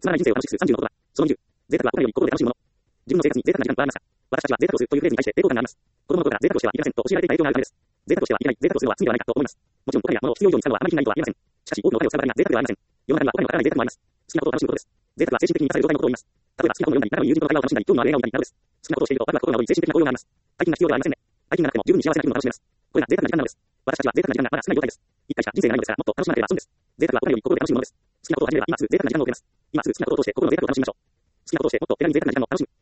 つまらない人生を楽しくする30のことは、その20、贅沢は行為より心で楽しむもの。自分の生活に贅沢な時間はありますか？私たちは贅沢をするというフレーズに対して抵抗感があります。子供の頃から贅沢をしてはいけませんと教えられていた影響があるためです。贅沢をしてはいけない、贅沢をするのは罪ではないかと思います。もちろん、お金や物を必要以上に使うのはあまり品ないとは言えません。しかし、多くのお金を使う方には贅沢ではありません。世の中にはお金のかからない贅沢もあります。好きなことを楽しむことです。贅沢は精神的に満たされる状態のことを言います。例えば好きな本を読んだり、仲のいい友人との会話を楽しんだり、興味のある映画を見たりなどです。好きなことをしていると、ワクワク心が躍り、精神的な高揚があります。大金が必要ではありませんね。大金がなくても十分に幸せな気分を楽しめます。これが贅沢な時間なのです。私たちは贅沢な時間がまだ少ない状態です。一回しか人生がないのですから、もっと楽しまなければ損です。贅沢はお金より心で楽しむものです。好きなことを始めれば今すぐ贅沢な時間を送れます。今すぐ好きなことを通して心の贅沢を楽しみましょう。好きなことをしてもっと手軽に贅沢な時間を楽しむ。